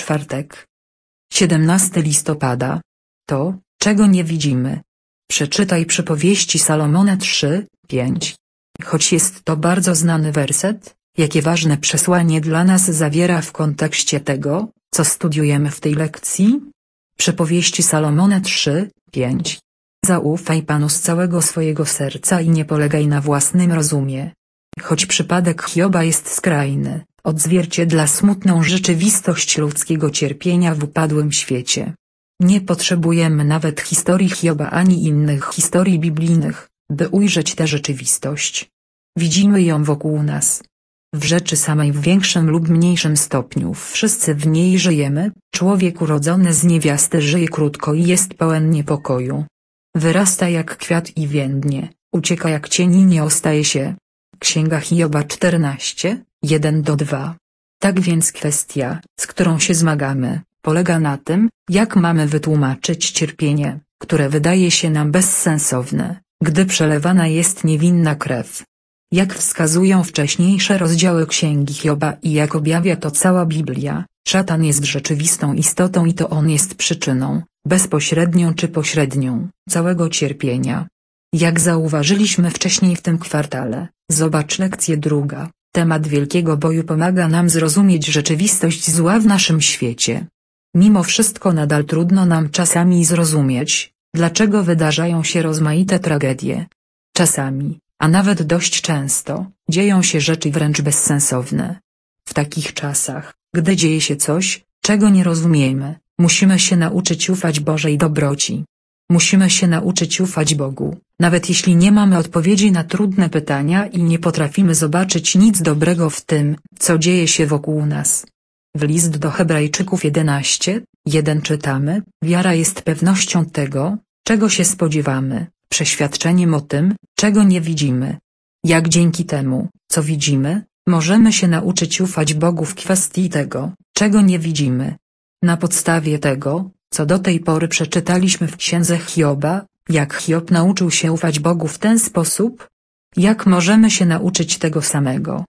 czwartek. 17 listopada. To, czego nie widzimy. Przeczytaj Przypowieści Salomona 3:5. Choć jest to bardzo znany werset, jakie ważne przesłanie dla nas zawiera w kontekście tego, co studiujemy w tej lekcji? Przypowieści Salomona 3:5. Zaufaj Panu z całego swojego serca i nie polegaj na własnym rozumie. Choć przypadek Hioba jest skrajny, odzwierciedla smutną rzeczywistość ludzkiego cierpienia w upadłym świecie. Nie potrzebujemy nawet historii Hioba ani innych historii biblijnych, by ujrzeć tę rzeczywistość. Widzimy ją wokół nas. W rzeczy samej w większym lub mniejszym stopniu wszyscy w niej żyjemy. Człowiek urodzony z niewiasty żyje krótko i jest pełen niepokoju. Wyrasta jak kwiat i więdnie, ucieka jak cień i nie ostaje się. Księga Hioba 14:1-2. Tak więc kwestia, z którą się zmagamy, polega na tym, jak mamy wytłumaczyć cierpienie, które wydaje się nam bezsensowne, gdy przelewana jest niewinna krew. Jak wskazują wcześniejsze rozdziały Księgi Hioba i jak objawia to cała Biblia, szatan jest rzeczywistą istotą i to on jest przyczyną, bezpośrednią czy pośrednią, całego cierpienia. Jak zauważyliśmy wcześniej w tym kwartale, zobacz lekcję 2. Temat wielkiego boju pomaga nam zrozumieć rzeczywistość zła w naszym świecie. Mimo wszystko nadal trudno nam czasami zrozumieć, dlaczego wydarzają się rozmaite tragedie. Czasami, a nawet dość często, dzieją się rzeczy wręcz bezsensowne. W takich czasach, gdy dzieje się coś, czego nie rozumiemy, musimy się nauczyć ufać Bożej dobroci. Musimy się nauczyć ufać Bogu, nawet jeśli nie mamy odpowiedzi na trudne pytania i nie potrafimy zobaczyć nic dobrego w tym, co dzieje się wokół nas. W list do Hebrajczyków 11:1 czytamy: wiara jest pewnością tego, czego się spodziewamy, przeświadczeniem o tym, czego nie widzimy. Jak dzięki temu, co widzimy, możemy się nauczyć ufać Bogu w kwestii tego, czego nie widzimy. Na podstawie tego, co do tej pory przeczytaliśmy w księdze Hioba, jak Hiob nauczył się ufać Bogu w ten sposób? Jak możemy się nauczyć tego samego?